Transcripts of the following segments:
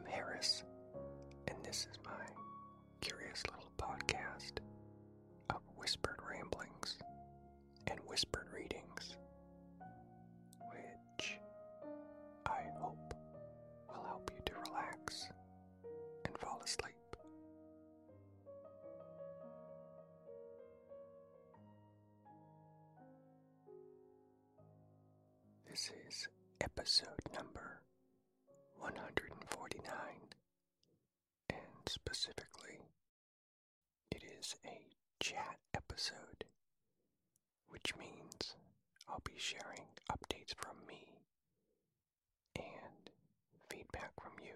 Harris, and this is my curious little podcast of whispered ramblings and whispered readings, which I hope will help you to relax and fall asleep. This is episode number 149, and specifically, it is a chat episode, which means I'll be sharing updates from me and feedback from you.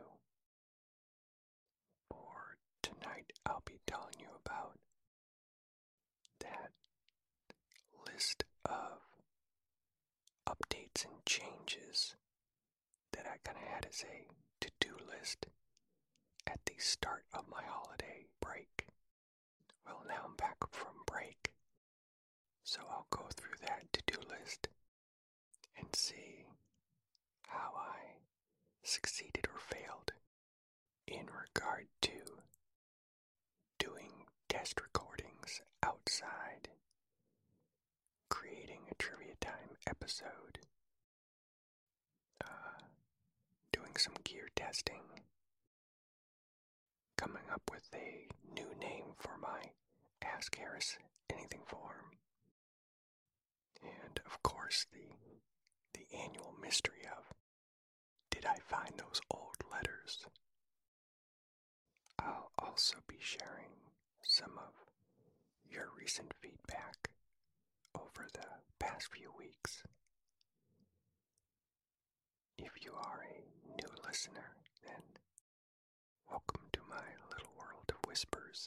For tonight, I'll be telling you about that list of updates and changes that I kind of had as a to-do list at the start of my holiday break. Well, now I'm back from break, so I'll go through that to-do list and see how I succeeded or failed in regard to doing test recordings outside, creating a trivia time episode, doing some gear testing, coming up with a new name for my Ask Harris Anything forum, and of course the annual mystery of, did I find those old letters? I'll also be sharing some of your recent feedback over the past few weeks. If you are a new listener, then welcome to my little world of whispers.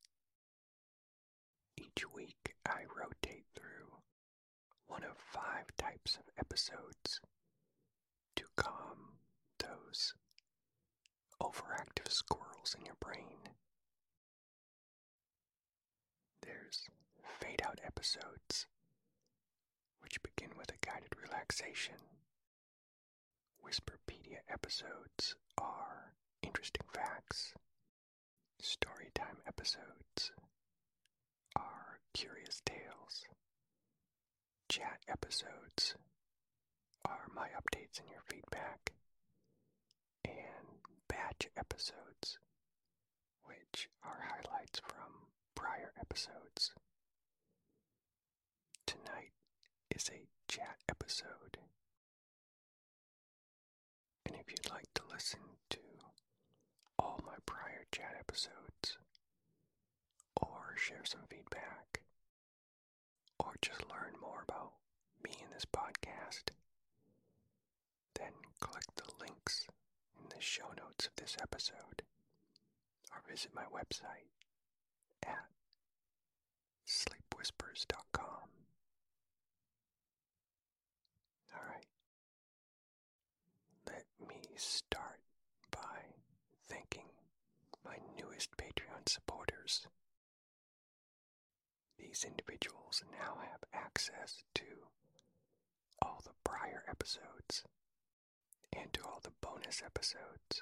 Each week I rotate through one of 5 types of episodes to calm those overactive squirrels in your brain. There's fade out episodes, which begin with a guided relaxation. Whisperpedia episodes are interesting facts. Storytime episodes are curious tales. Chat episodes are my updates and your feedback. And batch episodes, which are highlights from prior episodes. Tonight is a chat episode. And if you'd like to listen to all my prior chat episodes, or share some feedback, or just learn more about me and this podcast, then click the links in the show notes of this episode, or visit my website at sleepwhispers.com. Alright, let me start by thanking my newest Patreon supporters. These individuals now have access to all the prior episodes and to all the bonus episodes.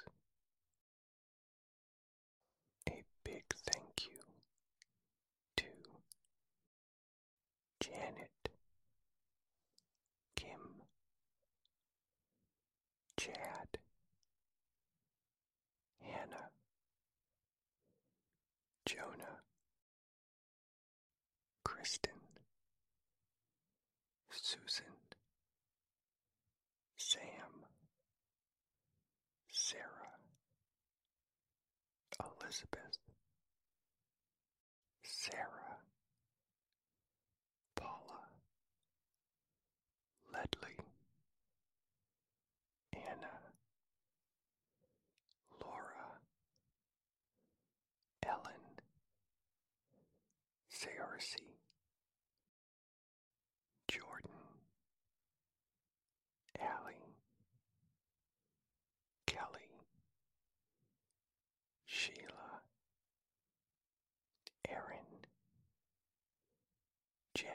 A big thank you to Janet, Kim, Chad, Hannah, Jonah, Kristen, Susan, Sam, Sarah, Elizabeth, Sarah, Paula, Ledley, Anna, Laura, Ellen, Sayorsi, Jordan, Allie, Kelly, Sheila, Aaron, Jen,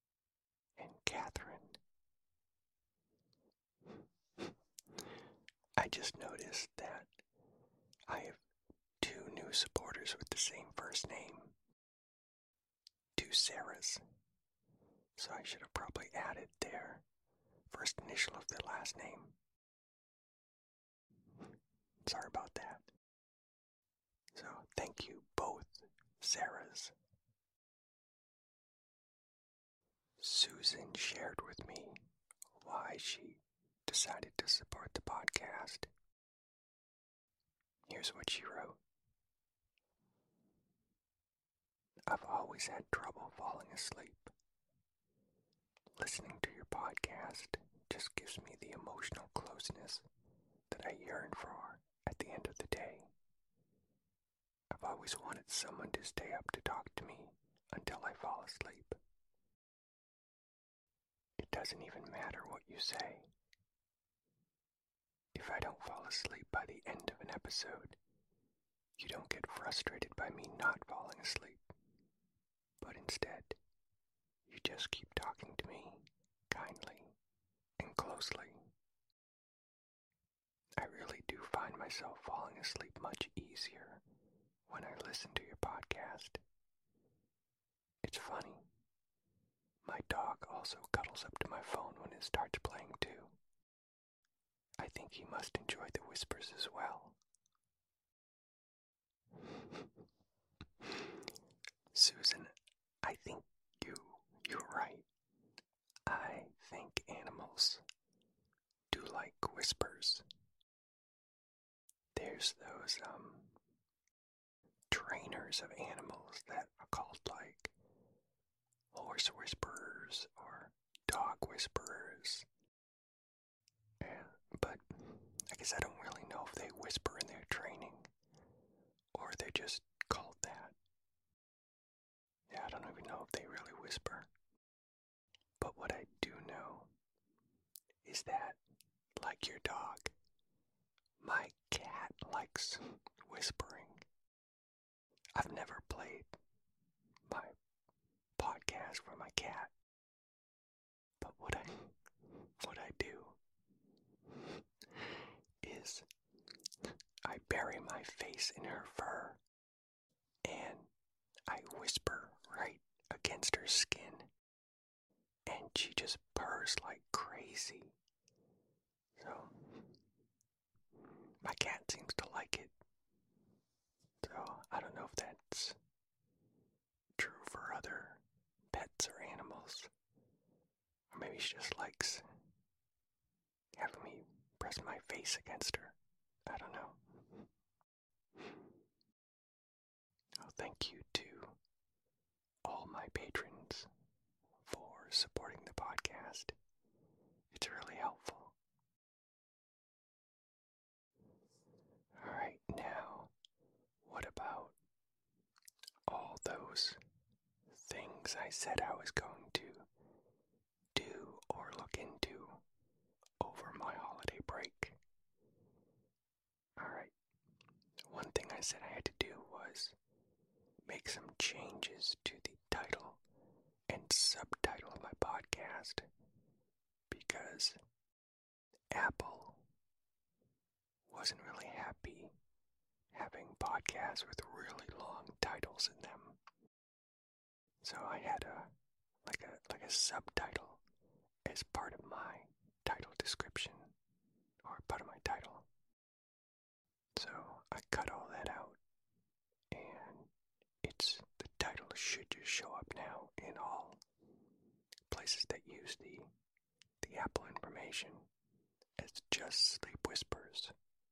and Catherine. I just noticed that I have two new supporters with the same first name. Two Sarahs. So I should have probably added their first initial of their last name. Sorry about that. So thank you both, Sarahs. Susan shared with me why she decided to support the podcast. Here's what she wrote. I've always had trouble falling asleep. Listening to your podcast just gives me the emotional closeness that I yearn for at the end of the day. I've always wanted someone to stay up to talk to me until I fall asleep. It doesn't even matter what you say. If I don't fall asleep by the end of an episode, you don't get frustrated by me not falling asleep, but instead, you just keep talking to me kindly and closely. I really do find myself falling asleep much easier when I listen to your podcast. It's funny. My dog also cuddles up to my phone when it starts playing too. I think he must enjoy the whispers as well. Susan, I think you're right. I think animals do like whispers. There's those trainers of animals that are called like horse whisperers or dog whisperers. But I guess I don't really know if they whisper in their training or they're just called that. Yeah, I don't even know if they really whisper. But what I do know is that, like your dog, my cat likes whispering. I've never played my podcast for my cat, but what I do is I bury my face in her fur and I whisper right against her skin, and she just purrs like crazy. So my cat seems to like it. So I don't know if that's true for other pets or animals. Or maybe she just likes having me press my face against her. I don't know. Oh, thank you to all my patrons for supporting the podcast. It's really helpful. Alright, now, what about all those things I said I was going to do or look into over my holiday break? Alright, one thing I said I had to do was make some changes to the title and subtitle of my podcast because Apple wasn't really happy having podcasts with really long titles in them. So I had like a subtitle as part of my title description or part of my title. So I cut all that out, and the title should just show up now in all places that use the Apple information as just Sleep Whispers.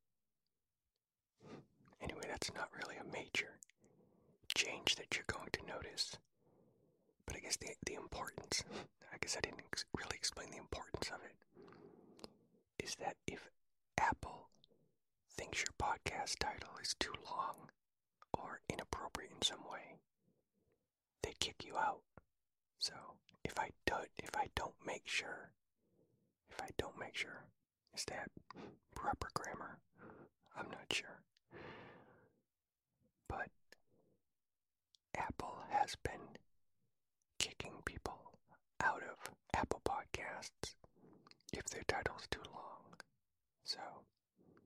Anyway, that's not really a major change that you're going to notice. But I guess the importance, I guess I didn't really explain the importance of it, is that if Apple thinks your podcast title is too long or inappropriate in some way, they kick you out. So if I don't make sure, is that proper grammar? I'm not sure. But Apple has been kicking people out of Apple Podcasts if their title's too long. So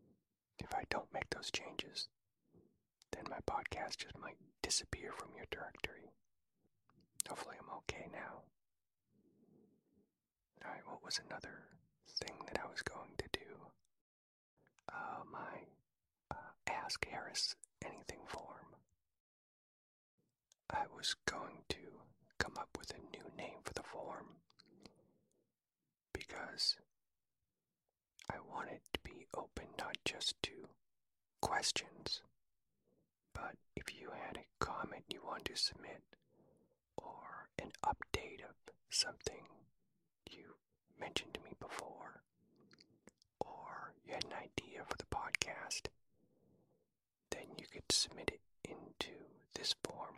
if I don't make those changes, then my podcast just might disappear from your directory. Hopefully I'm okay now. Alright, what was another thing that I was going to do? My Ask Harris Anything form. I was going to come up with a new name for the form because I wanted to be open not just to questions, but if you had a comment you wanted to submit or an update of something you mentioned to me before, or you had an idea for the podcast, then you could submit it into this form.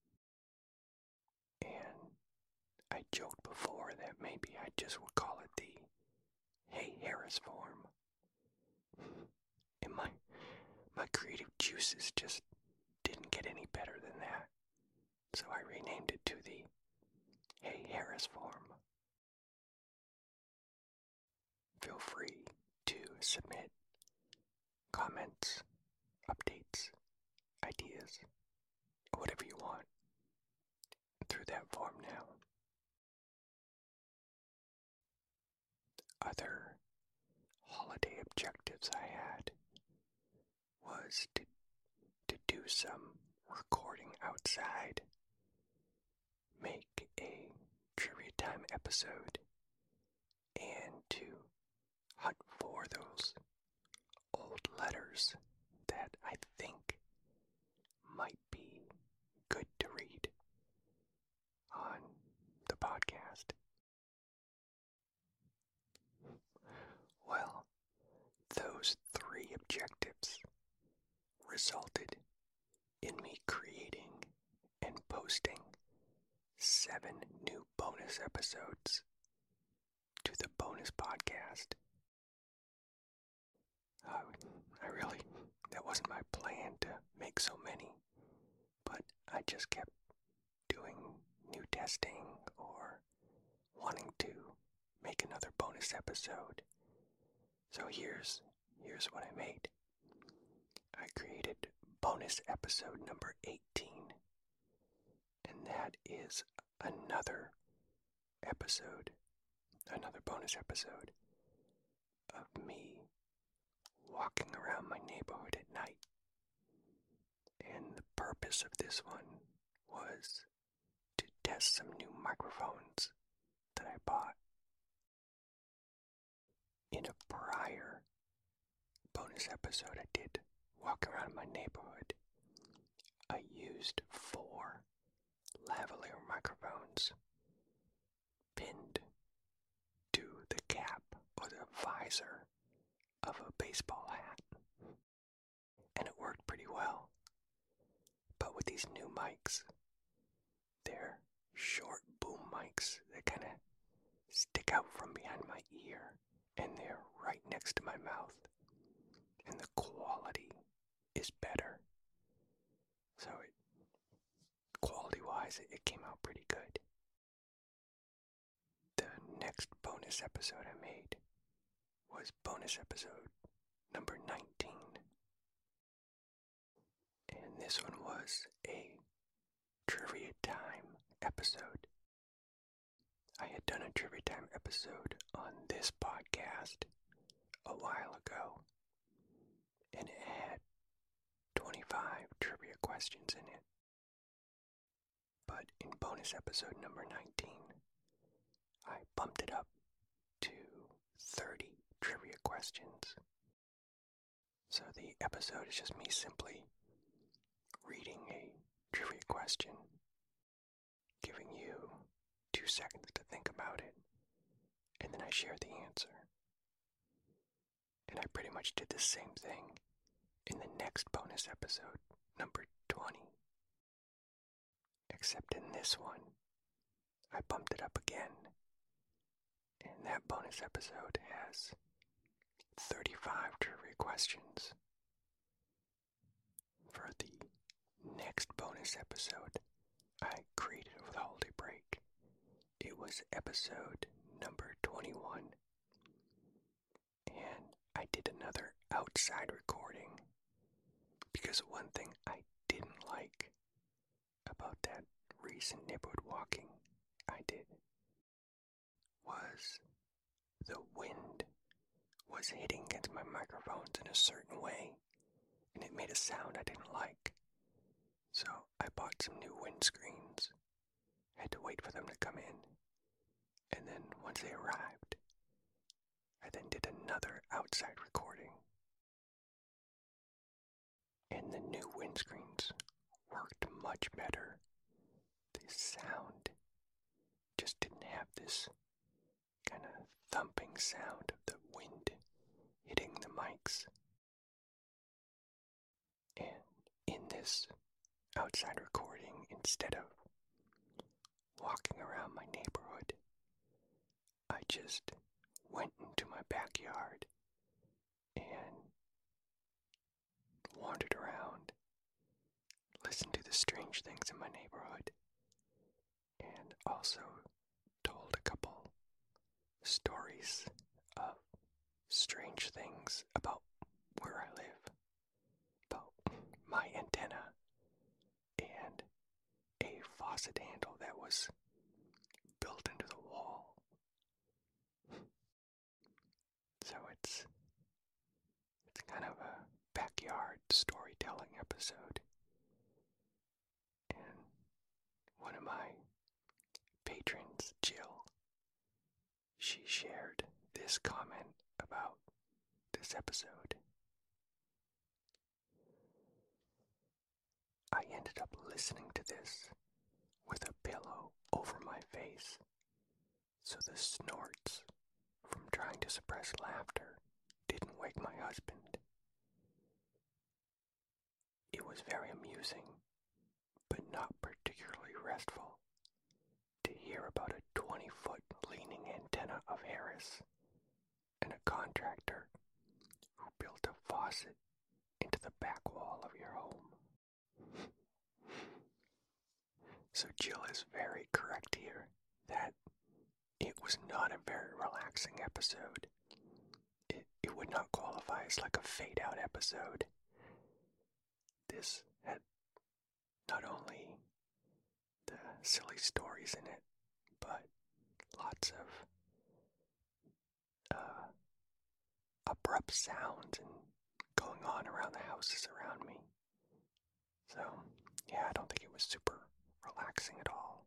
And I joked before that maybe I just would call it the Hey Harris form. And my creative juices just didn't get any better than that. So I renamed it to the Hey Harris form. Feel free to submit comments, updates, ideas, or whatever you want through that form now. Other holiday objectives I had was to do some recording outside, make a trivia time episode, and to hunt for those old letters that I think might be good to read on the podcast. Well, those 3 objectives resulted in me creating and posting 7 new bonus episodes to the bonus podcast. That wasn't my plan to make so many, but I just kept doing new testing or wanting to make another bonus episode. So here's what I made. I created bonus episode number 18, and that is another bonus episode of me walking around my neighborhood at night. And the purpose of this one was to test some new microphones that I bought. In a prior bonus episode I did walk around my neighborhood, I used 4 lavalier microphones pinned to the cap or the visor of a baseball hat, and it worked pretty well. But with these new mics, they're short boom mics that kind of stick out from behind my ear, and they're right next to my mouth, and the quality is better. So quality-wise, it came out pretty good. The next bonus episode I made was bonus episode number 19. And this one was a trivia time episode. I had done a trivia time episode on this podcast a while ago, and it had 25 trivia questions in it. But in bonus episode number 19, I bumped it up to 30 trivia questions. So the episode is just me simply reading a trivia question, giving you 2 seconds to think about it, and then I share the answer. And I pretty much did the same thing in the next bonus episode, number 20. Except in this one, I bumped it up again, and that bonus episode has 35 trivia questions. For the next bonus episode I created over the holiday break, it was episode number 21, and I did another outside recording, because one thing I didn't like about that recent neighborhood walking I did was the wind was hitting against my microphones in a certain way, and it made a sound I didn't like. So I bought some new windscreens, had to wait for them to come in, and then once they arrived, I then did another outside recording. And the new windscreens worked much better. The sound just didn't have this kind of thumping sound of the wind hitting the mics. And in this outside recording, instead of walking around my neighborhood, I just went into my backyard and wandered around, listened to the strange things in my neighborhood, and also told a couple stories of strange things about where I live, about my antenna and a faucet handle that was built into the wall. So it's kind of a backyard storytelling episode. And one of my patrons, Jill, she shared this comment about this episode. I ended up listening to this with a pillow over my face, so the snorts from trying to suppress laughter didn't wake my husband. It was very amusing, but not particularly restful, to hear about a 20-foot leaning antenna of Harris and a contractor who built a faucet into the back wall of your home. So Jill is very correct here that it was not a very relaxing episode. It would not qualify as like a fade-out episode. This had not only the silly stories in it, but lots of abrupt sounds and going on around the houses around me. So, yeah, I don't think it was super relaxing at all.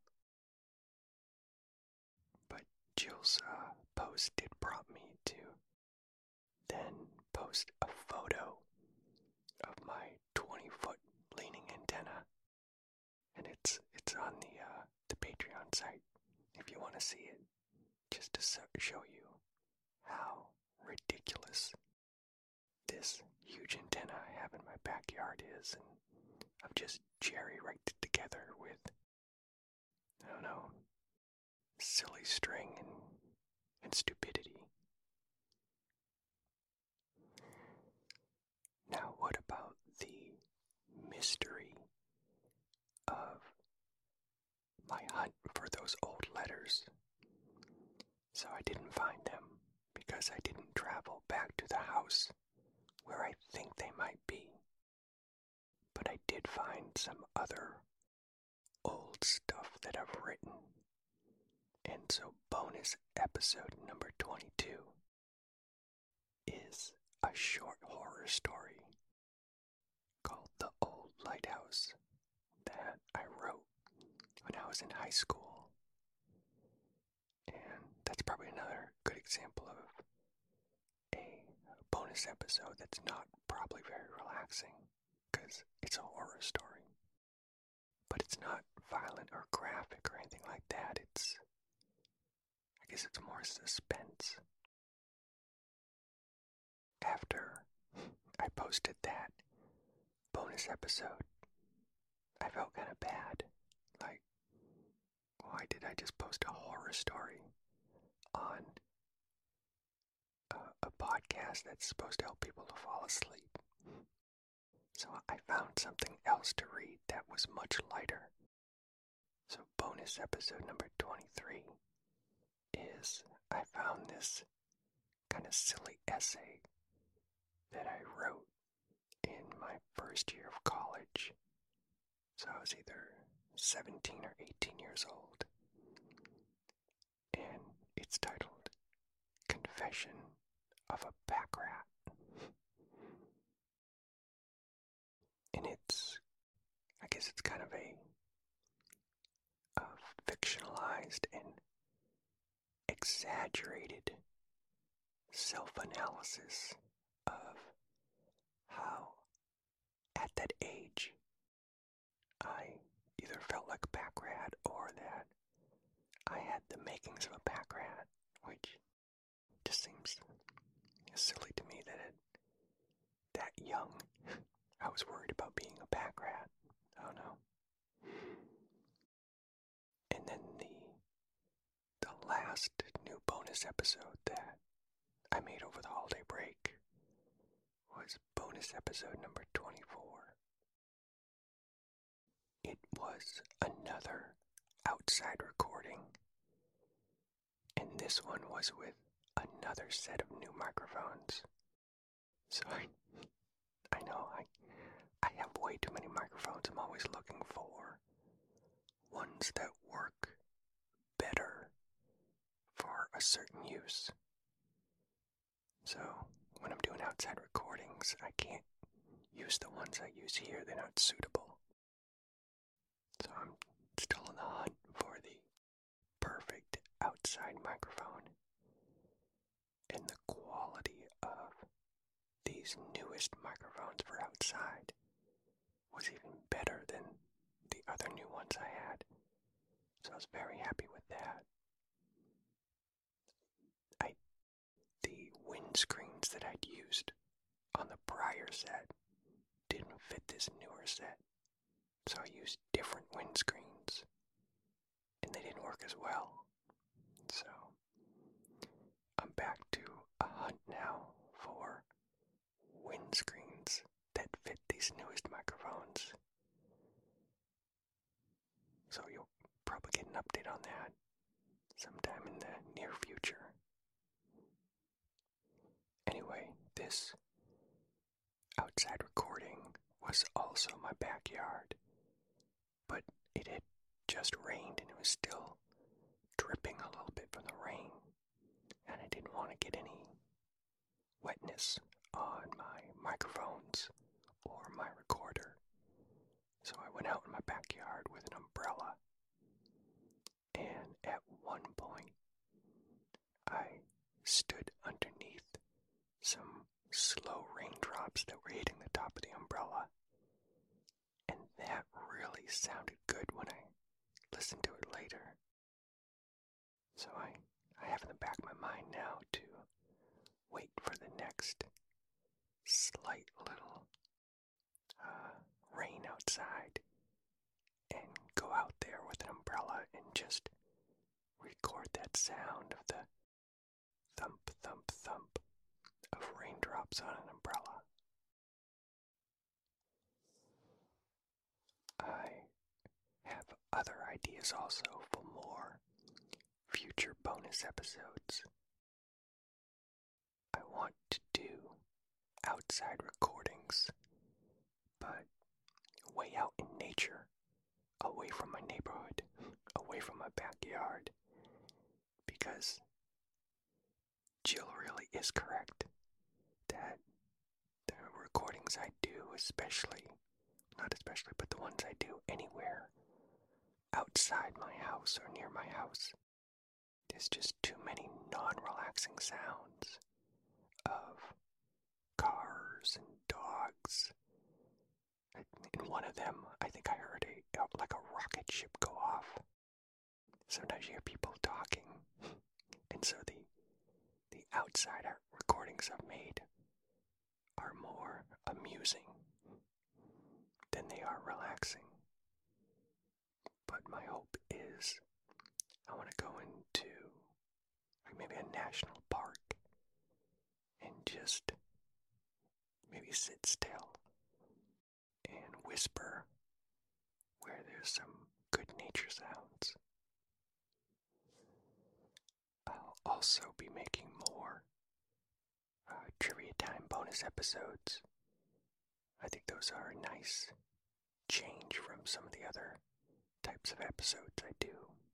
But Jill's post did prompt me to then post a photo of my 20-foot leaning antenna, and it's on the Patreon site if you want to see it, just to show you how ridiculous this huge antenna I have in my backyard is, and I've just jerry-rigged it together with, I don't know, silly string and stupidity. Now, what about the mystery of my hunt for those old letters? So I didn't find them because I didn't travel back to the house where I think they might be. But I did find some other old stuff that I've written. And so bonus episode number 22 is a short horror story called The Old Lighthouse that I wrote when I was in high school. And that's probably another good example of a bonus episode that's not probably very relaxing, because it's a horror story. But it's not violent or graphic or anything like that. I guess it's more suspense. After I posted that bonus episode, I felt kind of bad. Like, why did I just post a horror story on a podcast that's supposed to help people to fall asleep? So I found something else to read that was much lighter. So bonus episode number 23 is I found this kind of silly essay that I wrote in my first year of college. So I was either 17 or 18 years old. And it's titled Confession of a Pack Rat. And I guess it's kind of a fictionalized and exaggerated self-analysis of how, at that age, I either felt like a pack rat or that I had the makings of a pack rat, which just seems silly to me that at that young I was worried about being a pack rat. Oh no. And then the last new bonus episode that I made over the holiday break was bonus episode number 24. It was another outside recording, and this one was with another set of new microphones. So I know I have way too many microphones. I'm always looking for ones that work better for a certain use. So when I'm doing outside recordings, I can't use the ones I use here. They're not suitable. So I'm still on the hunt for the perfect outside microphone. And the quality of these newest microphones for outside was even better than the other new ones I had. So I was very happy with that. The windscreens that I'd used on the prior set didn't fit this newer set. So I used different windscreens, and they didn't work as well. So I'm back to a hunt now for windscreens that fit these newest microphones. So you'll probably get an update on that sometime in the near future. Anyway, this outside recording was also my backyard, but it had just rained and it was still dripping a little bit from the rain, and I didn't want to get any wetness on my microphones or my recorder. So I went out in my backyard with an umbrella, and at one point I stood underneath some slow raindrops that were hitting the top of the umbrella, and that really sounded good when I listened to it later. So I have in the back of my mind now to wait for the next slight little rain outside and go out there with an umbrella and just record that sound of the thump, thump, thump of raindrops on an umbrella. I have other ideas also for more future bonus episodes. I want to do outside recordings, but way out in nature, away from my neighborhood, away from my backyard, because Jill really is correct that the recordings I do, but the ones I do anywhere outside my house or near my house, there's just too many non-relaxing sounds of cars and dogs. In one of them, I think I heard like a rocket ship go off. Sometimes you hear people talking, and so the outside recordings I've made are more amusing than they are relaxing. But my hope is I want to go into maybe a national park and just maybe sit still and whisper where there's some good nature sounds. I'll also be making more Trivia Time bonus episodes. I think those are a nice change from some of the other types of episodes I do.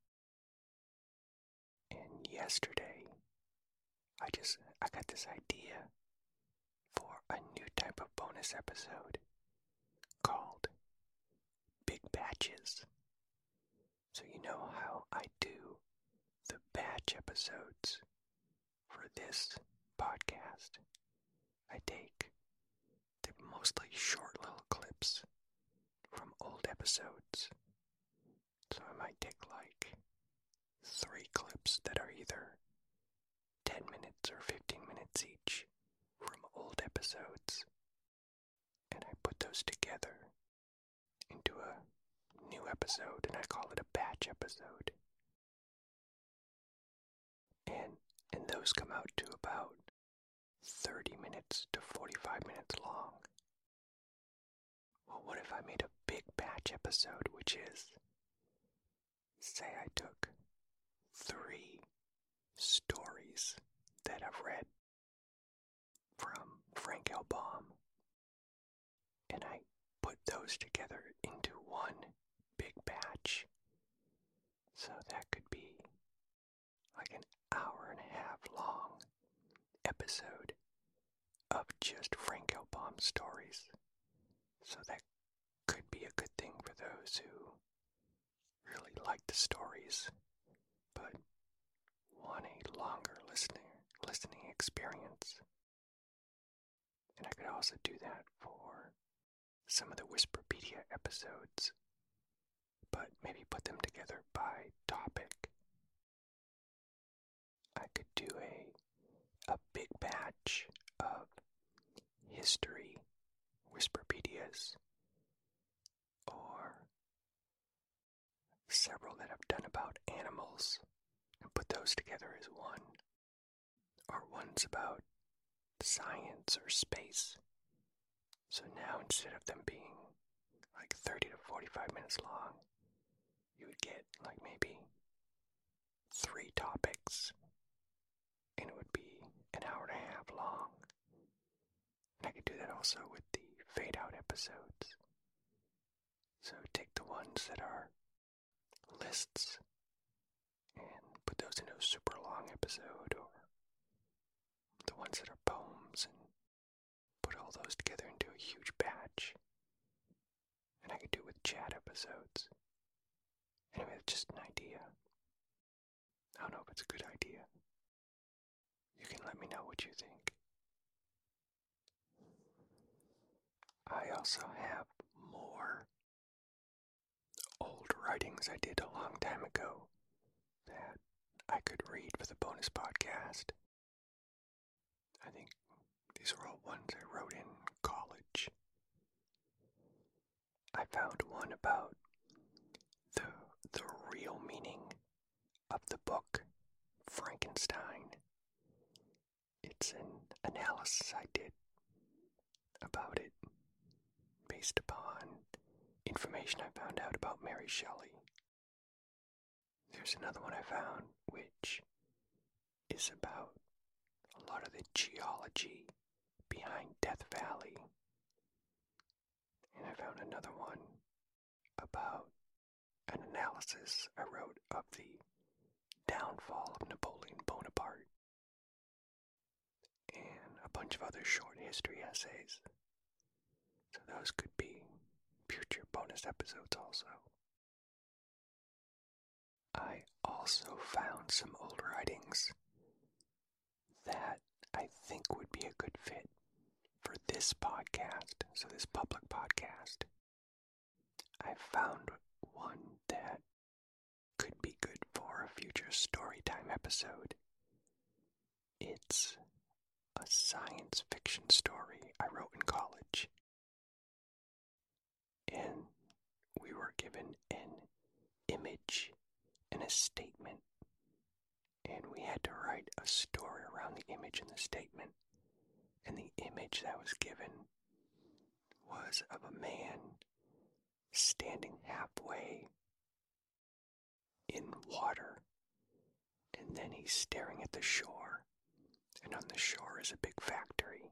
And yesterday, I got this idea for a new type of bonus episode called Big Batches. So you know how I do the batch episodes for this podcast. I take the mostly short little clips from old episodes. So I might take like 3 clips that are either 10 minutes or 15 minutes each from old episodes, and I put those together into a new episode, and I call it a batch episode. And those come out to about 30 minutes to 45 minutes long. Well, what if I made a big batch episode, which is, say I took 3 stories that I've read from Frank L. Baum, and I put those together into one big batch. So that could be like an hour and a half long episode of just Frank L. Baum stories. So that could be a good thing for those who really like the stories, but want a longer listening experience. And I could also do that for some of the Whisperpedia episodes, but maybe put them together by topic. I could do a big batch of history Whisperpedias, or several that I've done about animals and put those together as one, or ones about science or space. So now, instead of them being like 30 to 45 minutes long, you would get like maybe 3 topics, and it would be an hour and a half long. And I could do that also with the fade out episodes. So take the ones that are lists and put those into a super long episode, or the ones that are poems, and put all those together into a huge batch. And I could do it with chat episodes. Anyway, it's just an idea. I don't know if it's a good idea. You can let me know what you think. I also have more old writings I did a long time ago that I could read for the bonus podcast. I think these were all ones I wrote in college. I found one about the real meaning of the book Frankenstein. It's an analysis I did about it based upon information I found out about Mary Shelley. There's another one I found which is about a lot of the geology behind Death Valley. And I found another one about an analysis I wrote of the downfall of Napoleon Bonaparte, and a bunch of other short history essays. So those could be future bonus episodes also. I also found some old writings that I think would be a good fit for this podcast, so this public podcast. I found one that could be good for a future storytime episode. It's a science fiction story I wrote in college. And we were given an image and a statement, and we had to write a story around the image and the statement. And the image that was given was of a man standing halfway in water, and then he's staring at the shore, and on the shore is a big factory,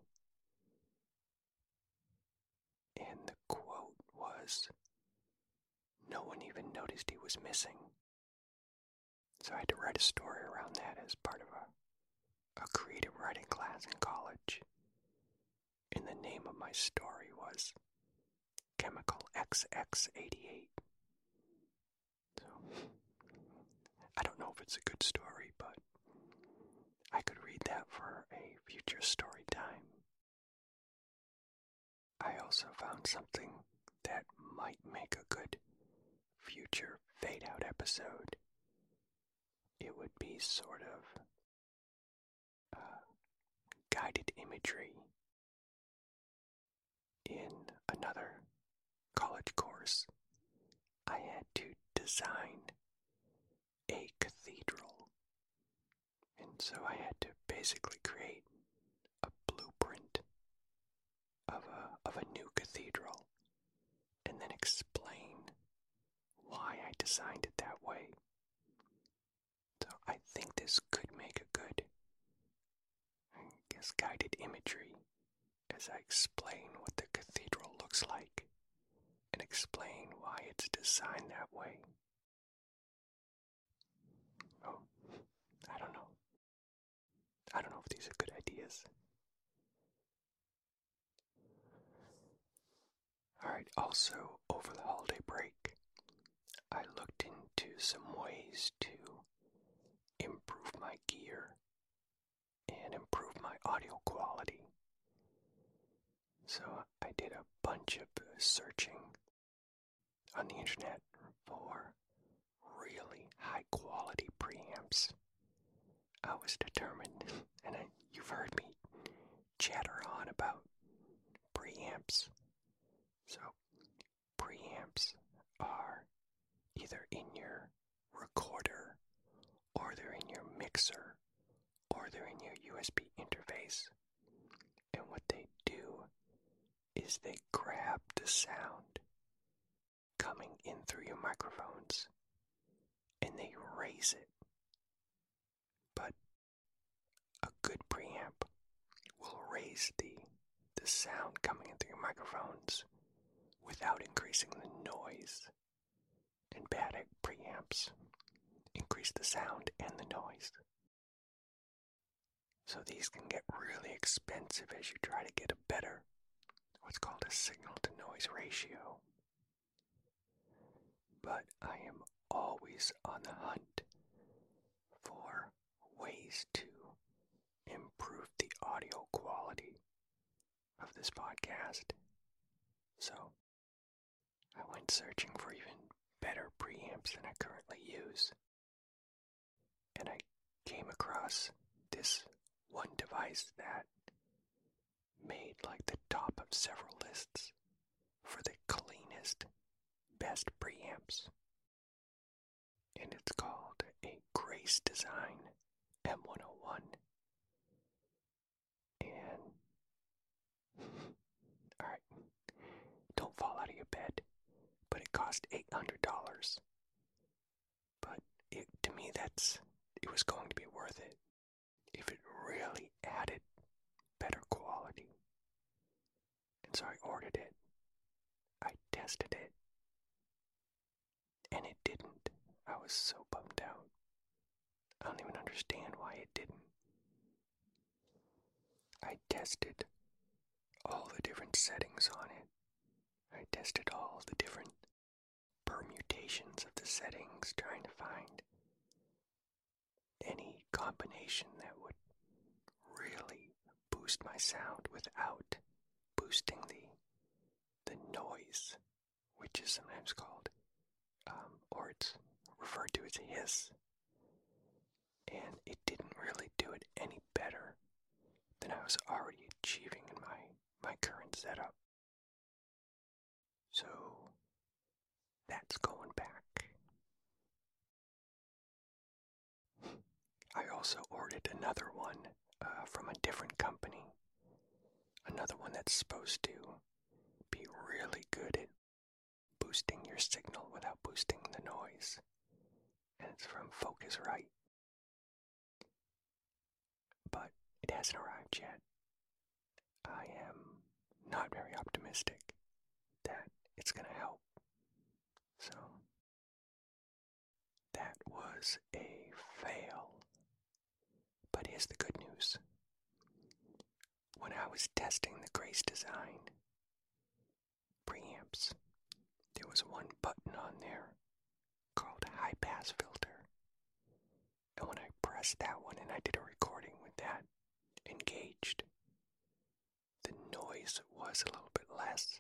was missing. So I had to write a story around that as part of a creative writing class in college. And the name of my story was Chemical XX88. So, I don't know if it's a good story, but I could read that for a future story time. I also found something that might make a good future fade out episode. It would be sort of guided imagery in another college course. I had to design a cathedral, and so I had to basically create a blueprint of a new cathedral and then explain why I designed it that way. So I think this could make a good, guided imagery as I explain what the cathedral looks like and explain why it's designed that way. Oh, I don't know. I don't know if these are good ideas. Alright, also, over the holiday break, I looked into some ways to improve my gear and improve my audio quality. So I did a bunch of searching on the internet for really high quality preamps. I was determined, and you've heard me chatter on about preamps. So preamps are either in your recorder, or they're in your mixer, or they're in your USB interface. And what they do is they grab the sound coming in through your microphones and they raise it. But a good preamp will raise the sound coming in through your microphones without increasing the noise. And bad preamps increase the sound and the noise. So these can get really expensive as you try to get a better, what's called a signal to noise ratio. But I am always on the hunt for ways to improve the audio quality of this podcast. So I went searching for even better preamps than I currently use. And I came across this one device that made like the top of several lists for the cleanest, best preamps. And it's called a Grace Design M101. And alright, don't fall out of your bed, but it cost $800. But to me it was going to be worth it if it really added better quality. And so I ordered it. I tested it. And it didn't. I was so bummed out. I don't even understand why it didn't. I tested all the different settings on it. I tested all the different permutations of the settings, trying to find any combination that would really boost my sound without boosting the noise, which is sometimes called, or it's referred to as hiss. And it didn't really do it any better than I was already achieving in my current setup. So that's going back. I also ordered another one from a different company. Another one that's supposed to be really good at boosting your signal without boosting the noise. And it's from Focusrite. But it hasn't arrived yet. I am not very optimistic that it's going to help. So was a fail. But here's the good news. When I was testing the Grace Design preamps, there was one button on there called High Pass Filter. And when I pressed that one and I did a recording with that engaged, the noise was a little bit less.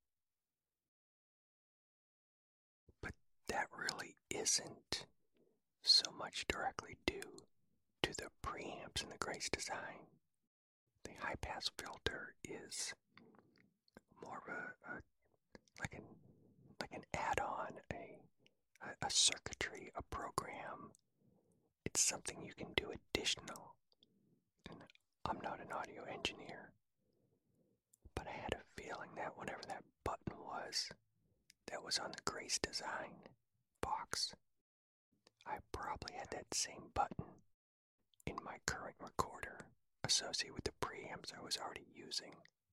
But that really isn't so much directly due to the preamps in the Grace Design. The high pass filter is more of like an add-on, a circuitry, a program. It's something you can do additional. And I'm not an audio engineer, but I had a feeling that whatever that button was that was on the Grace Design box, I probably had that same button in my current recorder associated with the preamps I was already using.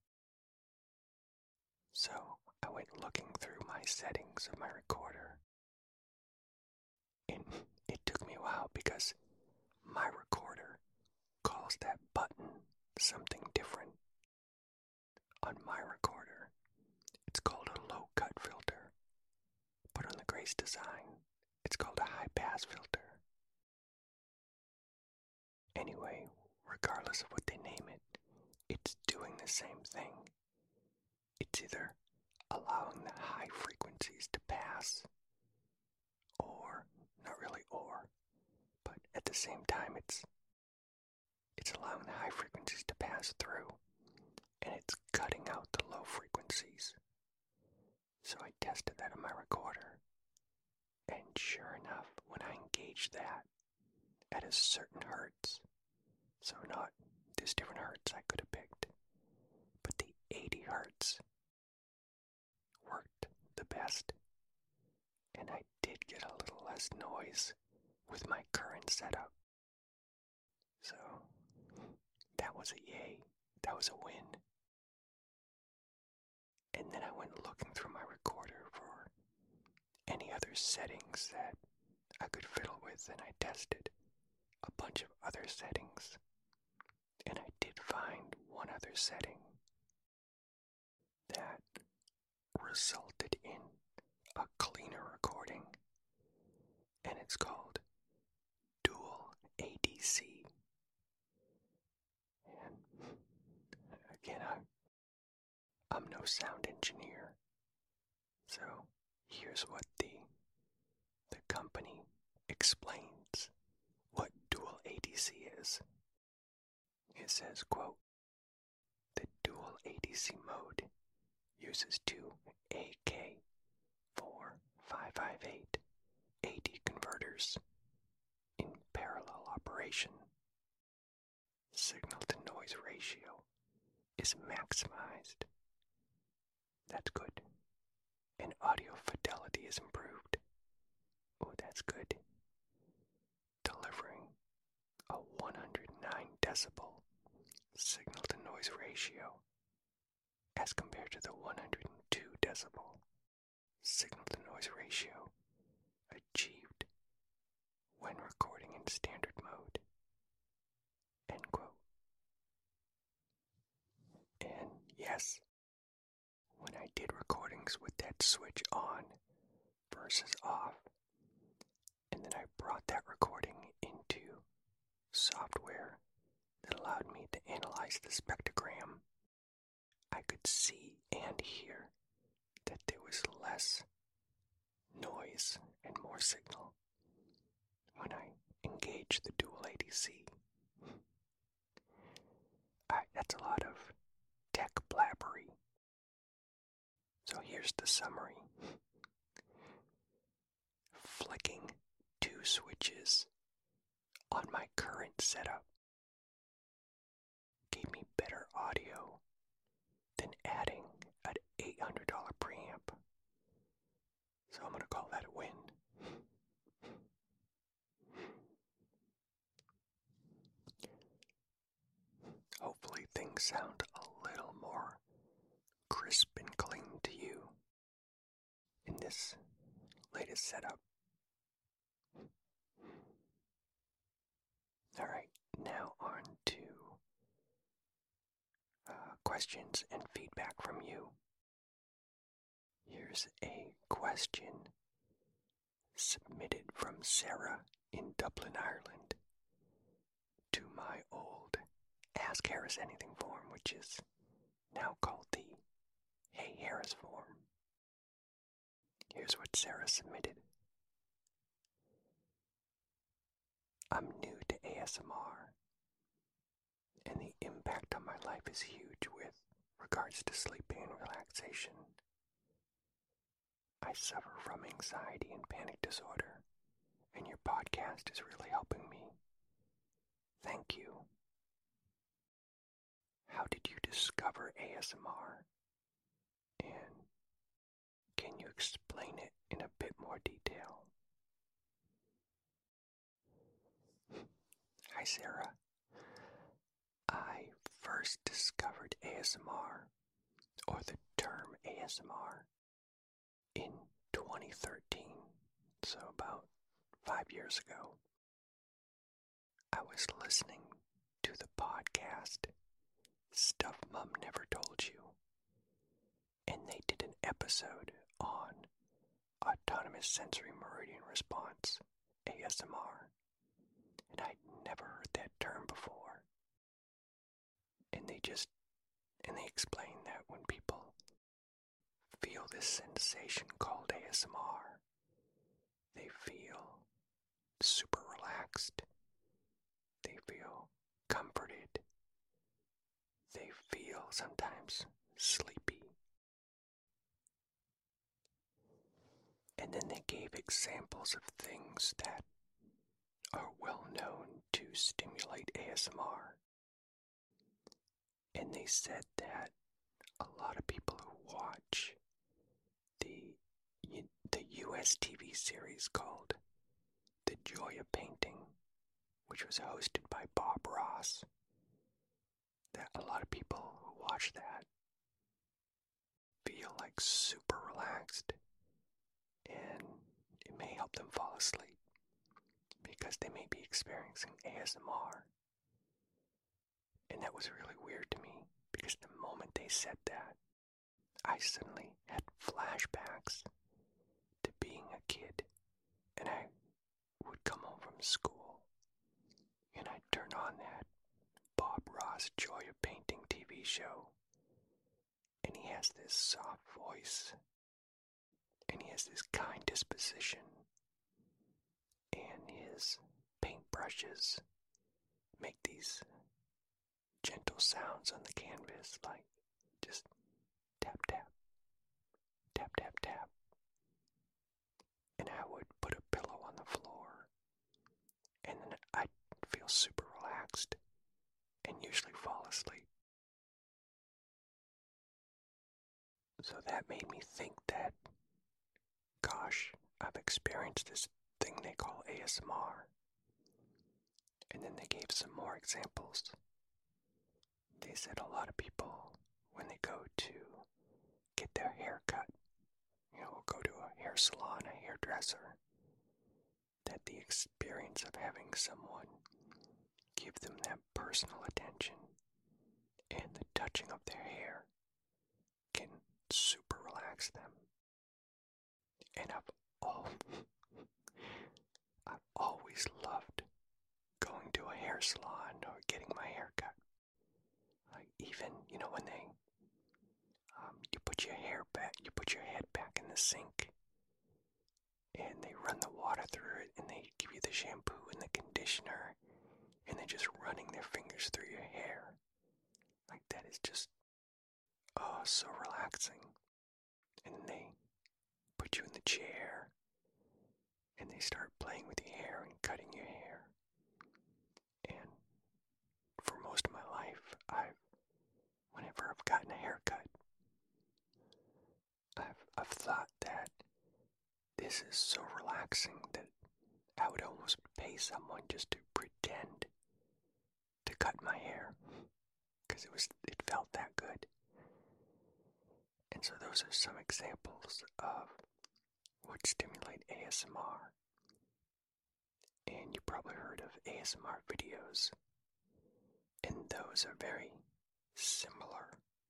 So I went looking through my settings of my recorder, and it took me a while because my recorder calls that button something different. On my recorder, it's called a low cut filter, but on the Grace Design, it's called a high pass filter. Anyway, regardless of what they name it, it's doing the same thing. It's either allowing the high frequencies to pass, or, not really or, but at the same time it's allowing the high frequencies to pass through, and it's cutting out the low frequencies. So I tested that on my recorder, and sure enough, when I engaged that at a certain hertz, so not, there's different hertz I could have picked, but the 80 hertz worked the best, and I did get a little less noise with my current setup. So that was a yay. That was a win. And then I went looking through my recorder for any other settings that I could fiddle with, and I tested a bunch of other settings. And I did find one other setting that resulted in a cleaner recording, and it's called Dual ADC. And again, I'm no sound engineer, so here's what the company explains what Dual ADC is. It says, quote, "The Dual ADC mode uses two AK4558 AD converters in parallel operation. Signal-to-noise ratio is maximized." That's good. And audio fidelity is improved. Oh, that's good. Delivering a 109 decibel signal-to-noise ratio as compared to the 102 decibel signal-to-noise ratio achieved when recording in standard mode. End quote. And yes, when I did recordings with that switch on versus off, and then I brought that recording into software that allowed me to analyze the spectrogram, I could see and hear that there was less noise and more signal when I engaged the Dual ADC. That's a lot of tech blabbery. So here's the summary. Flicking two switches on my current setup gave me better audio than adding an $800 preamp. So I'm going to call that a win. Hopefully things sound a little more crisp and clean to you in this latest setup. questions and feedback from you. Here's a question submitted from Sarah in Dublin, Ireland, to my old Ask Harris Anything form, which is now called the Hey Harris form. Here's what Sarah submitted. I'm new to ASMR, and the impact on my life is huge with regards to sleeping and relaxation. I suffer from anxiety and panic disorder, and your podcast is really helping me. Thank you. How did you discover ASMR? And can you explain it in a bit more detail? Hi, Sarah. I first discovered ASMR, or the term ASMR, in 2013, so about 5 years ago. I was listening to the podcast Stuff Mom Never Told You, and they did an episode on Autonomous Sensory Meridian Response, ASMR, and I'd never heard that term before. And they explained that when people feel this sensation called ASMR, they feel super relaxed, they feel comforted, they feel sometimes sleepy. And then they gave examples of things that are well known to stimulate ASMR. And they said that a lot of people who watch the US TV series called The Joy of Painting, which was hosted by Bob Ross, that a lot of people who watch that feel like super relaxed, and it may help them fall asleep because they may be experiencing ASMR. And that was really weird to me, because the moment they said that, I suddenly had flashbacks to being a kid, and I would come home from school, and I'd turn on that Bob Ross Joy of Painting TV show, and he has this soft voice, and he has this kind disposition, and his paintbrushes make these gentle sounds on the canvas, like just tap, tap, tap, tap, tap. And I would put a pillow on the floor, and then I'd feel super relaxed and usually fall asleep. So that made me think that, gosh, I've experienced this thing they call ASMR. And then they gave some more examples. They said a lot of people, when they go to get their hair cut, will go to a hair salon, a hairdresser, that the experience of having someone give them that personal attention and the touching of their hair can super relax them. And I've always loved going to a hair salon or getting my hair cut. Like, even, when they you put your head back in the sink, and they run the water through it, and they give you the shampoo and the conditioner, and they're just running their fingers through your hair. Like, that is just, so relaxing. And then they put you in the chair, and they start playing with your hair and cutting your hair. And for most of my life, whenever I've gotten a haircut, I've thought that this is so relaxing that I would almost pay someone just to pretend to cut my hair, because it felt that good. And so those are some examples of what stimulate ASMR. And you probably heard of ASMR videos, and those are very similar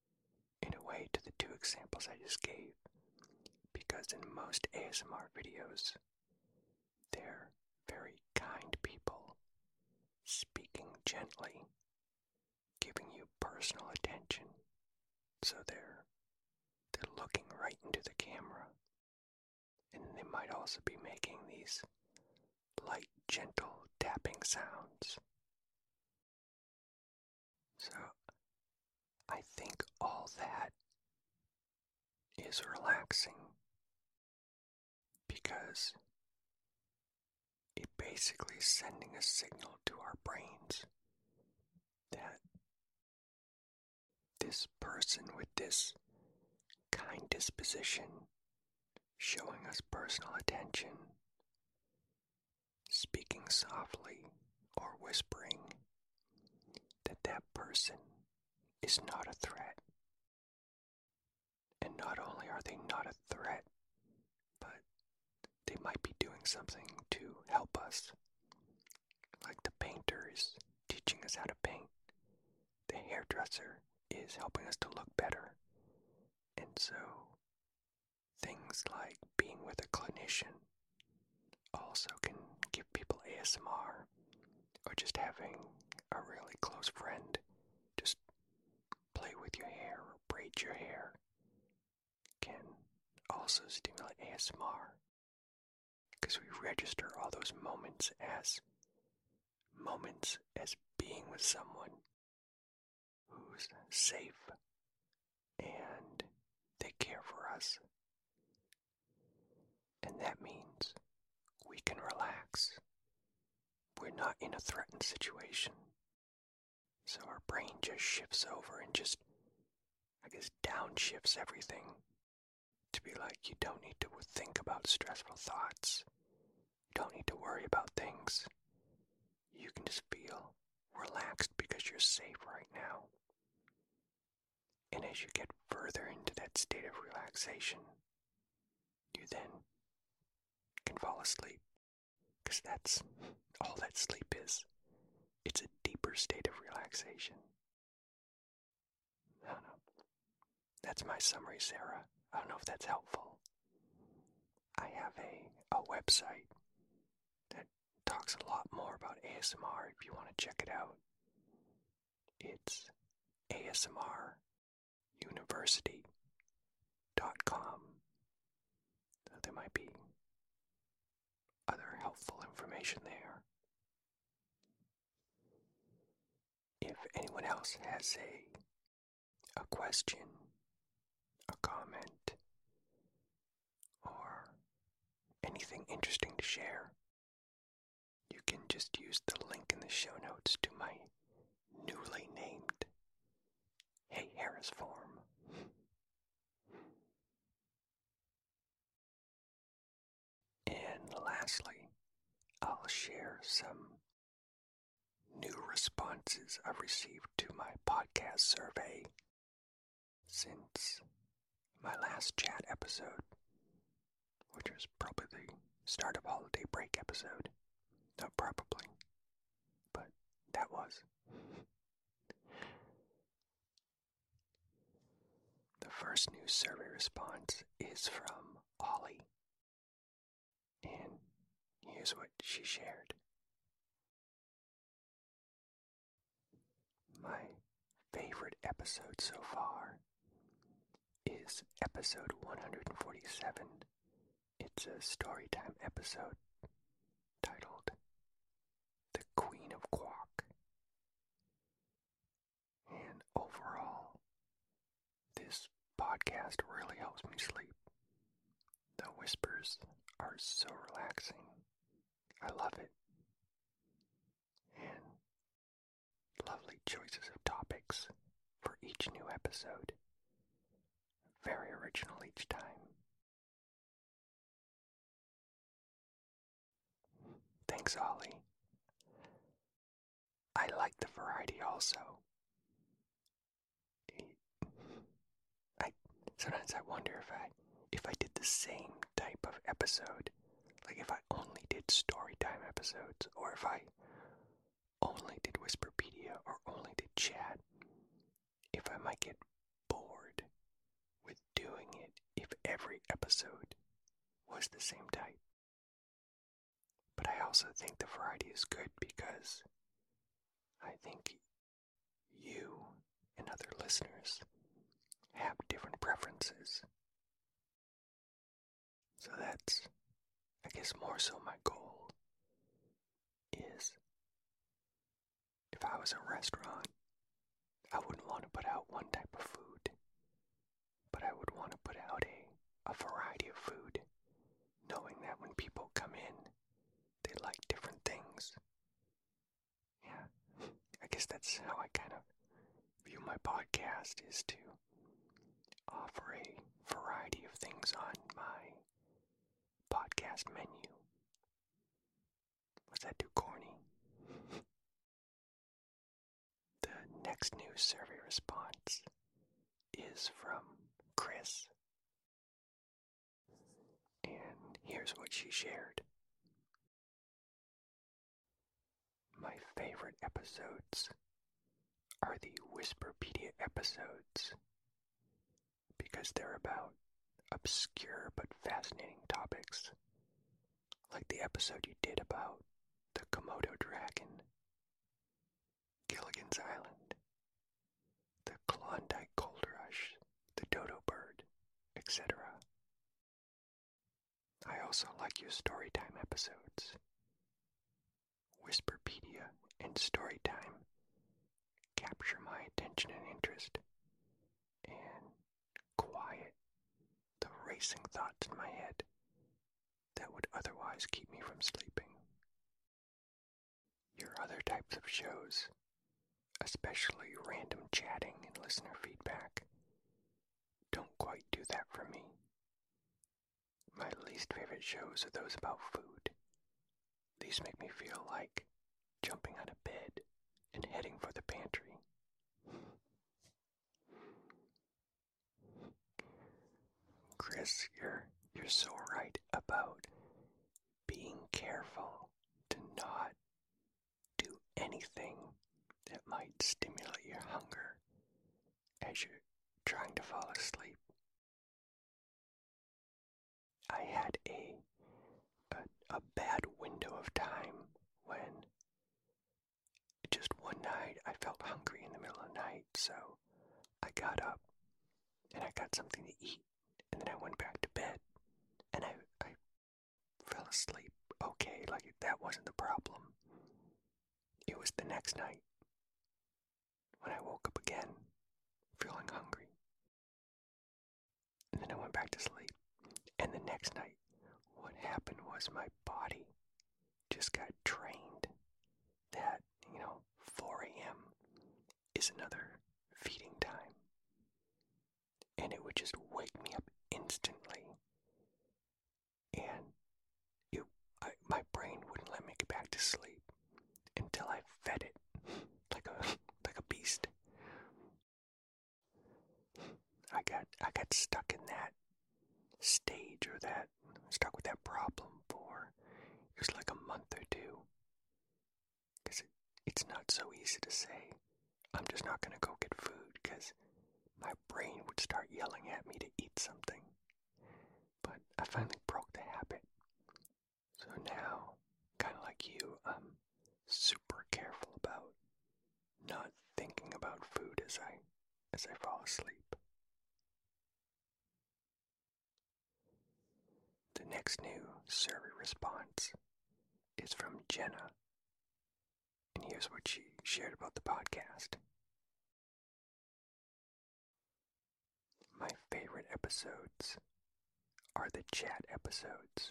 two examples I just gave, because in most ASMR videos, they're very kind people speaking gently, giving you personal attention. So they're looking right into the camera, and they might also be making these light, gentle tapping sounds. So I think all that is relaxing because it basically is sending a signal to our brains that this person with this kind disposition, showing us personal attention, speaking softly or whispering, that person is not a threat. And not only are they not a threat, but they might be doing something to help us. Like the painter is teaching us how to paint. The hairdresser is helping us to look better. And so, things like being with a clinician also can give people ASMR, or just having a really close friend just play with your hair or braid your hair can also stimulate ASMR, because we register all those moments as being with someone who's safe and they care for us. And that means we can relax. We're not in a threatened situation. So our brain just shifts over and just, downshifts everything to be like, you don't need to think about stressful thoughts. You don't need to worry about things. You can just feel relaxed because you're safe right now. And as you get further into that state of relaxation, you then can fall asleep, because that's all that sleep is. It's a deeper state of relaxation. I don't know. That's my summary, Sarah. I don't know if that's helpful. I have a website that talks a lot more about ASMR if you want to check it out. It's ASMRuniversity.com. So there might be other helpful information there. If anyone else has a question, a comment, or anything interesting to share, you can just use the link in the show notes to my newly named Hey Harris form. And lastly, I'll share some new responses I've received to my podcast survey since my last chat episode, which was probably the start of holiday break episode. Not probably, but that was. The first new survey response is from Ollie, and here's what she shared. My favorite episode so far is episode 147. It's a storytime episode titled The Queen of Quack. And overall, this podcast really helps me sleep. The whispers are so relaxing. I love it. And lovely choices of topics for each new episode. Very original each time. Thanks, Ollie. I like the variety also. Sometimes I wonder if I did the same type of episode, like if I only did storytime episodes, or if I only did Whisperpedia or only did chat, if I might get bored with every episode was the same type. But I also think the variety is good because I think you and other listeners have different preferences. So that's, I guess, more so my goal is if I was a restaurant, I wouldn't want to put out one type of food, but I would want to put out a variety of food, knowing that when people come in, they like different things. Yeah, I guess that's how I kind of view my podcast, is to offer a variety of things on my podcast menu. Was that too corny? The next news survey response is from Chris. And here's what she shared. My favorite episodes are the Whisperpedia episodes because they're about obscure but fascinating topics, like the episode you did about the Komodo dragon, Gilligan's Island, the Klondike Gold Rush, the dodo bird, etc. I also like your Storytime episodes. Whisperpedia and Storytime capture my attention and interest and quiet the racing thoughts in my head that would otherwise keep me from sleeping. Your other types of shows, especially random chatting and listener feedback, don't quite do that for me. My least favorite shows are those about food. These make me feel like jumping out of bed and heading for the pantry. Chris, you're so right about being careful to not do anything that might stimulate your hunger as you're trying to fall asleep. I had a bad window of time when just one night I felt hungry in the middle of the night, so I got up and I got something to eat, and then I went back to bed, and I fell asleep okay, like that wasn't the problem. It was the next night when I woke up again, feeling hungry, and then I went back to sleep, and the next night, what happened was my body just got trained that, 4 a.m. is another feeding time. And it would just wake me up instantly. And my brain wouldn't let me get back to sleep until I fed it like a beast. I got stuck in that stage, or stuck with that problem for it was like a month or two. Because it's not so easy to say, I'm just not going to go get food, because my brain would start yelling at me to eat something. But I finally broke the habit. So now, kind of like you, I'm super careful about not thinking about food as I fall asleep. The next new survey response is from Jenna. And here's what she shared about the podcast. My favorite episodes are the chat episodes.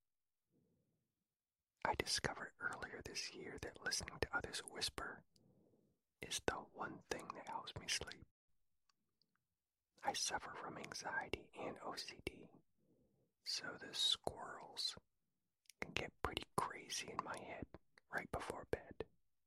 I discovered earlier this year that listening to others whisper is the one thing that helps me sleep. I suffer from anxiety and OCD, so the squirrels can get pretty crazy in my head right before bed.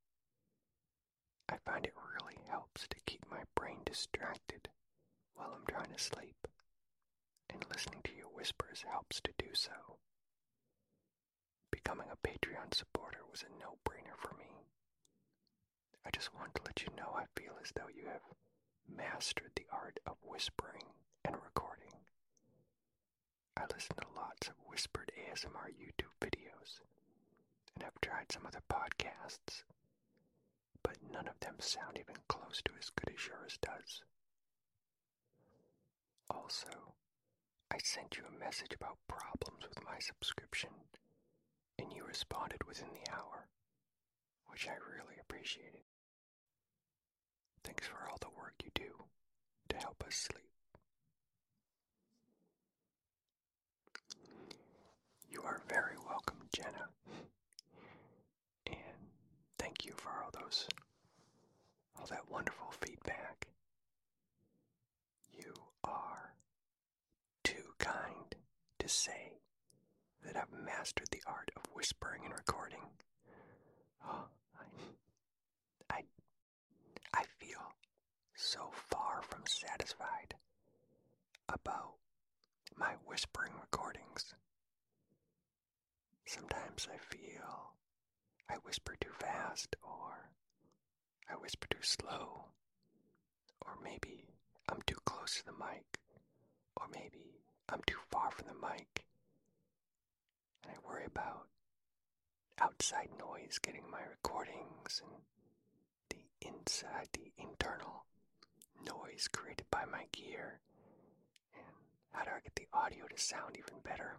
I find it really helps to keep my brain distracted while I'm trying to sleep, and listening to your whispers helps to do so. Becoming a Patreon supporter was a no-brainer for me. I just want to let you know I feel as though you have mastered the art of whispering and recording. ASMR YouTube videos, and I've tried some other podcasts, but none of them sound even close to as good as yours does. Also, I sent you a message about problems with my subscription, and you responded within the hour, which I really appreciated. Thanks for all the work you do to help us sleep. You are very welcome, Jenna. And thank you for all that wonderful feedback. You are too kind to say that I've mastered the art of whispering and recording. Oh, I feel so far from satisfied about my whispering recordings. Sometimes I feel I whisper too fast, or I whisper too slow, or maybe I'm too close to the mic, or maybe I'm too far from the mic, and I worry about outside noise getting my recordings and the internal noise created by my gear, and how do I get the audio to sound even better?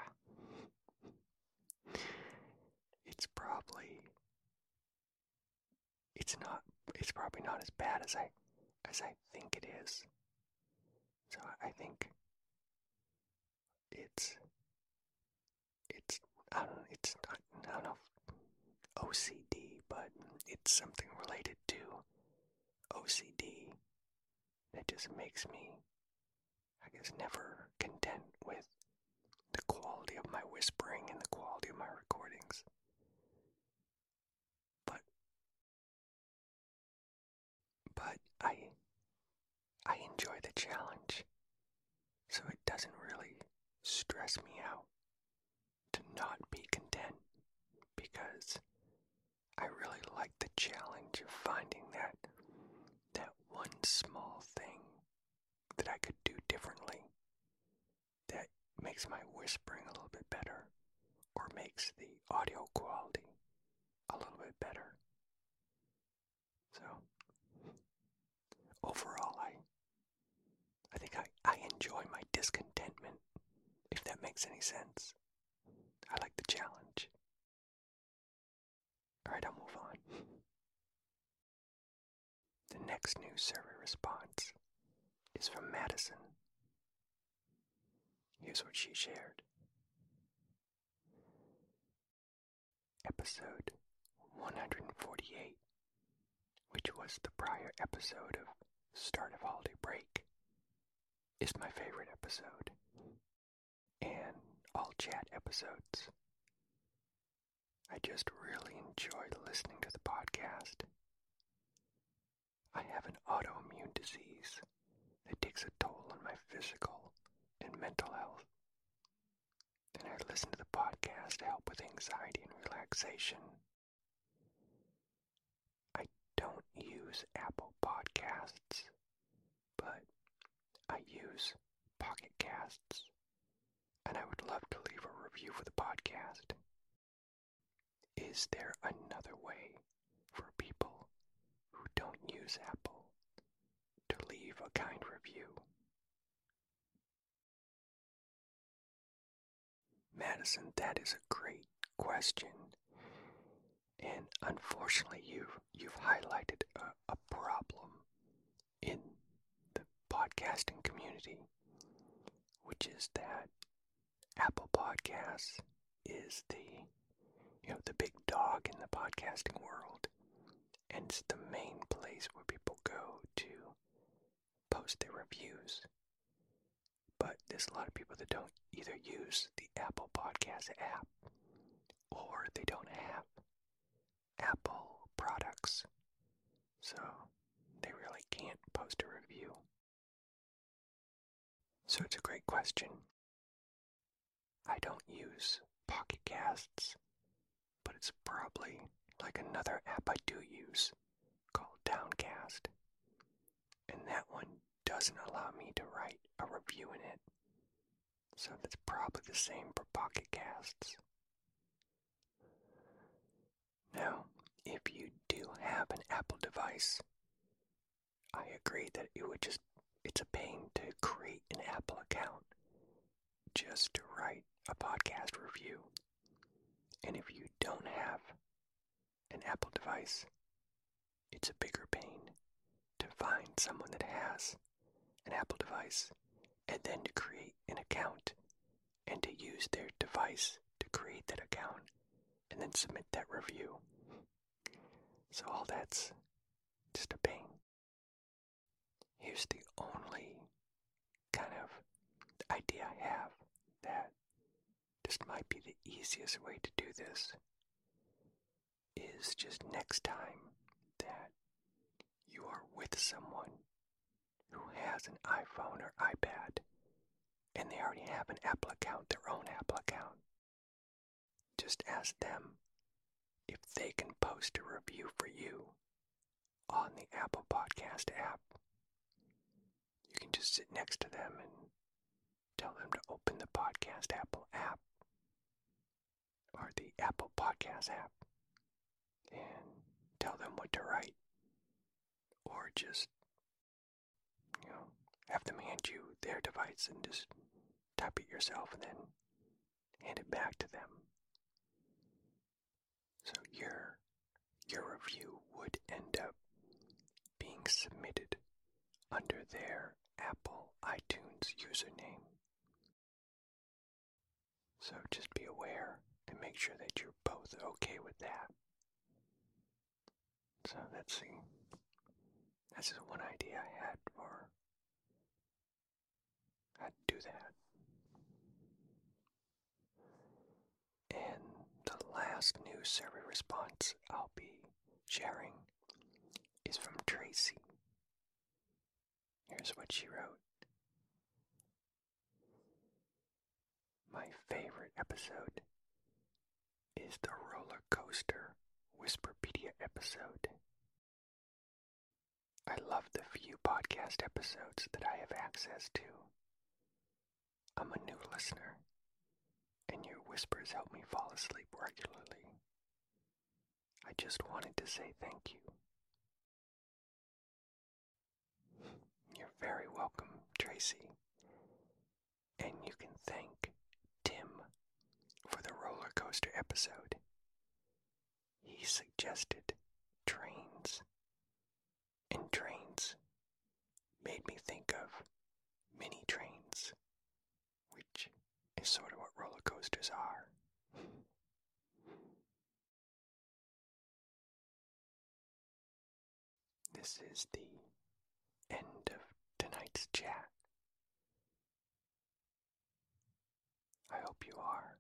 It's probably not as bad as I think it is. So I think it's I don't know if OCD, but it's something related to OCD that just makes me, I guess, never content with the quality of my whispering and the quality of my recordings. But I enjoy the challenge, so it doesn't really stress me out to not be content, because I really like the challenge of finding that one small thing that I could do differently that makes my whispering a little bit better, or makes the audio quality a little bit better. So overall, I think I enjoy my discontentment, if that makes any sense. I like the challenge. Alright, I'll move on. The next news survey response is from Madison. Here's what she shared. Episode 148, which was the prior episode of Start of Holiday Break, is my favorite episode, and all chat episodes. I just really enjoyed listening to the podcast. I have an autoimmune disease that takes a toll on my physical and mental health, and I listen to the podcast to help with anxiety and relaxation. I don't use Apple Podcasts, but I use Pocket Casts, and I would love to leave a review for the podcast. Is there another way for people who don't use Apple to leave a kind review? Madison, that is a great question. And unfortunately, you've highlighted a problem in the podcasting community, which is that Apple Podcasts is the big dog in the podcasting world, and it's the main place where people go to post their reviews. But there's a lot of people that don't either use the Apple Podcast app, or they don't have Apple products, so they really can't post a review. So it's a great question. I don't use Pocket Casts, but it's probably like another app I do use called Downcast, and that one doesn't allow me to write a review in it. So that's probably the same for Pocket Casts. Now, if you do have an Apple device, I agree that it's a pain to create an Apple account just to write a podcast review. And if you don't have an Apple device, it's a bigger pain to find someone that has an Apple device and then to create an account and to use their device to create that account and then submit that review. So all that's just a pain. Here's the only kind of idea I have that just might be the easiest way to do this is just next time that you are with someone who has an iPhone or iPad and they already have an Apple account, their own Apple account, just ask them if they can post a review for you on the Apple Podcast app. You can just sit next to them and tell them to open the Podcast Apple app or the Apple Podcast app and tell them what to write, or just, have them hand you their device and just type it yourself and then hand it back to them. So your review would end up being submitted under their Apple iTunes username. So just be aware and make sure that you're both okay with that. So that's just one idea I had for how to do that. And the last news survey response I'll be sharing is from Tracy. Here's what she wrote. My favorite episode is the roller coaster Whisperpedia episode. I love the few podcast episodes that I have access to. I'm a new listener, and your whispers help me fall asleep regularly. I just wanted to say thank you. You're very welcome, Tracy. And you can thank Tim for the roller coaster episode. He suggested trains, and trains made me think of mini trains, which is sort of what roller coasters are. This is the end of tonight's chat. I hope you are